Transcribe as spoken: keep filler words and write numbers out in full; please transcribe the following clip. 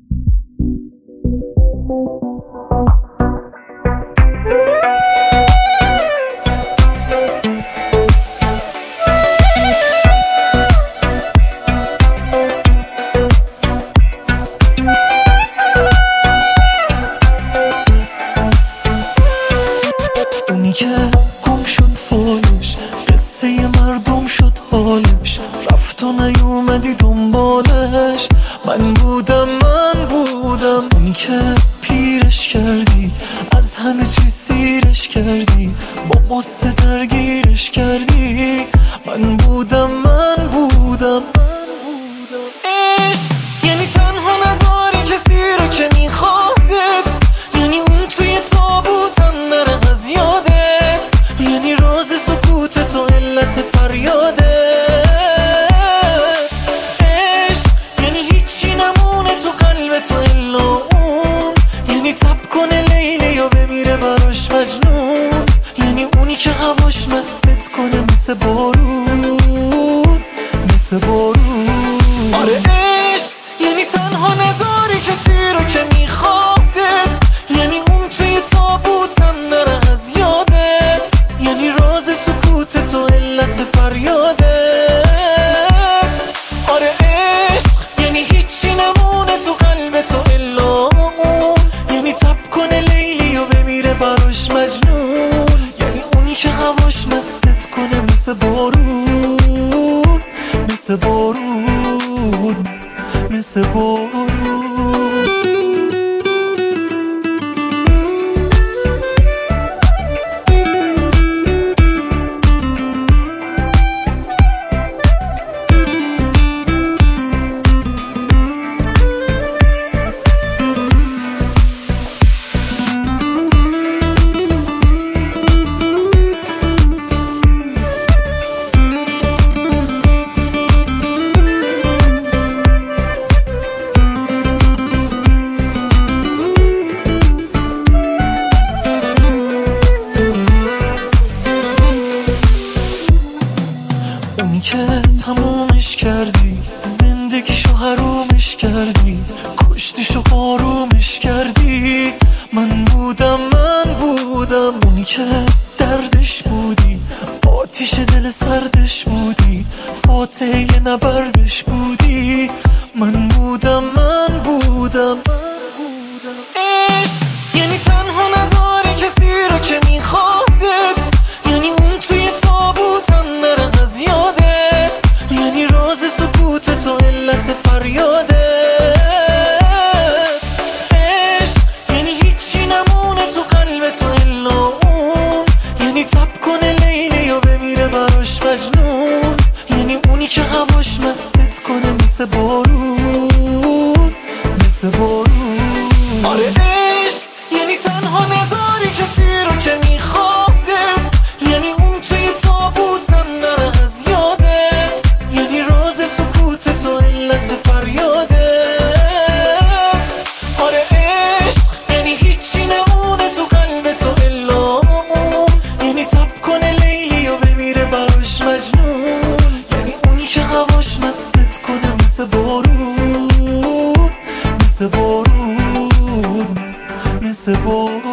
اونی که گم شد فالش، قصه مردم شد حالش، رفت و نیومدی دنبالش. من بودم من بودم اونی که پیرش کردی، از همه چیز سیرش کردی، با قصه درگیرش کردی. من بودم من بودم عشق یعنی تنها نذاری کسی رو که میخوادت، یعنی اون توی تابوتم نره از یادت، یعنی راز سکوتت و علت فریادت. عشق یعنی هیچی نمونه تو قلبت و الا اون، یعنی تب کنه لیلی یا بمیره براش مجنون، یعنی اونی که هواش مستت کنه مثل بارون، مثل بارون. آره عشق یعنی تنها نذاری کسی رو که میخوادت، یعنی اون توی تابوتم نره از یادت، یعنی راز سکوتت و علت فریادت. آره عشق یعنی هیچی نمونه تو قلبت و الا اون، یعنی تب کنه لیلی و بمیره براش مجنون، یعنی اونی که هواش مستت کنه مثل بارون، مثل بارون، مثل بارون. اونی که تمومش کردی، زندگیشو حرومش کردی، کشتیشو آرومش کردی. من بودم من بودم اونی که دردش بودی، آتیش دل سردش بودی، فاتحه نبردش بودی. من بودم من بودم عشق یعنی تنها نذاری کسی رو که میخوادت، یعنی اون توی تابوتم نره از یادت، یعنی راز سکوتت و علت فریادت. عشق یعنی هیچی نمونه تو قلبت و الا اون، یعنی تب کنه لیلی و بمیره براش مجنون، یعنی اونی که هواش مستت کنه مثل بارون، مثل بارون. آره عشق یعنی تنها نذاری کسی رو که میخوادت، یعنی اون توی تابوتم نره از یادت، یعنی راز سکوتت و علت فریادت. آره عشق یعنی هیچی نمونه تو قلبت و الا اون، یعنی تب کنه لیلی و بمیره براش مجنون، یعنی اونی که هواش مستت کنه مثل بارون، مثل بارون، مثل بارون.